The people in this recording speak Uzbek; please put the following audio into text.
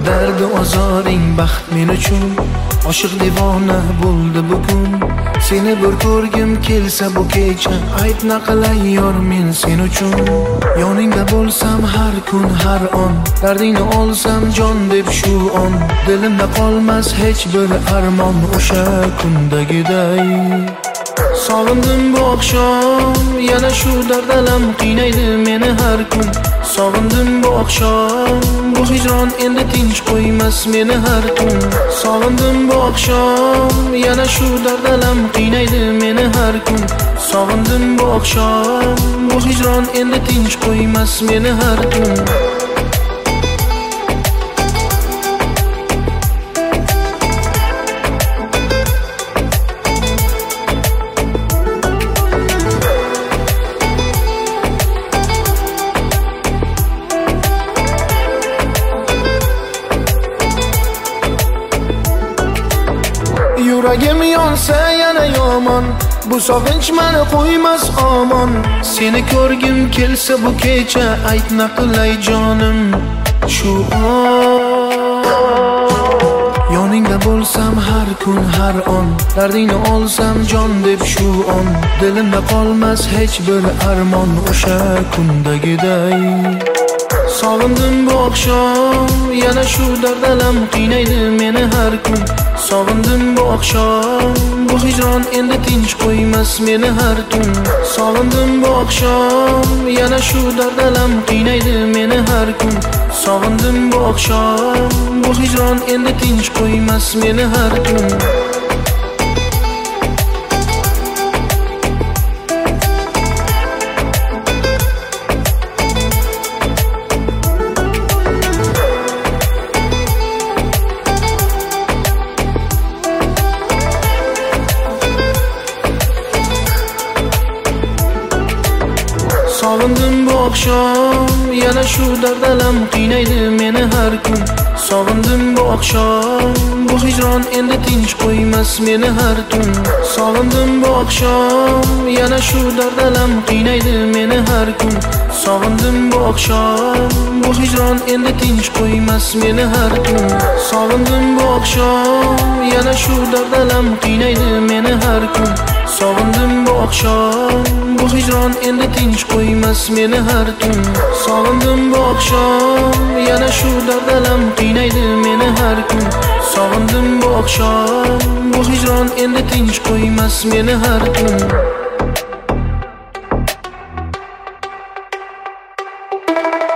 Dardi ozoring baxt men uchun oshiq devona bo'ldi bugun. Seni bir ko'rgim kelsa bu kecha, ayt naqalay yor men sen uchun. Yoningda bo'lsam har kun har on, dardingni olsam jon deb shu on. Dilimda qolmas hech bir armon o'sha kundagiday. Sog'indim bu oqshom, yana shu dardalam qiynaydi meni har kun. Sog'indim bu oqshom, bu hijron endi tinch qo'ymas meni har kun. Sog'indim bu oqshom, yana shu dardalam qiynaydi meni har kun. Sog'indim bu oqshom, bu hijron endi tinch qo'ymas meni har kun. Yuragim yonsa yana yomon, bu sog'inch meni qo'ymas omon. Seni ko'rgim kelsa bu kecha, ayt naqilay jonim shu on. Yoningda bo'lsam har kun har on, dardingni olsam jon deb shu on. Dilimda qolmas hech bir armon o'sha kundagiday. Sog'indim bu oqshom, yana shu dardalam qiynaydi meni har kun. Sog'indim bu oqshom, bu hijron endi tinch qo'ymas meni har tun. Sog'indim bu oqshom, yana shu dardalam qiynaydi meni har kun. Sog'indim bu oqshom, bu hijron endi tinch qo'ymas meni har tun. Sog'indim bu oqshom, yana shu dardalam qiynaydi meni har kun. Sog'indim bu oqshom, bu hijron endi tinch qo'ymas meni har tun. Sog'indim bu oqshom, yana shu dardalam qiynaydi meni har kun. Sog'indim bu oqshom, bu hijron endi tinch qo'ymas meni har tun. Sog'indim bu oqshom, yana shu dardalam qiynaydi meni har kun. Sog'indim bu oqshom, bu hijron endi tinch qo'ymas meni har tun. Sog'indim bu oqshom, yana shu dardalam qiynaydi meni har kun. Sog'indim bu oqshom, bu hijron endi tinch qo'ymas meni har tun.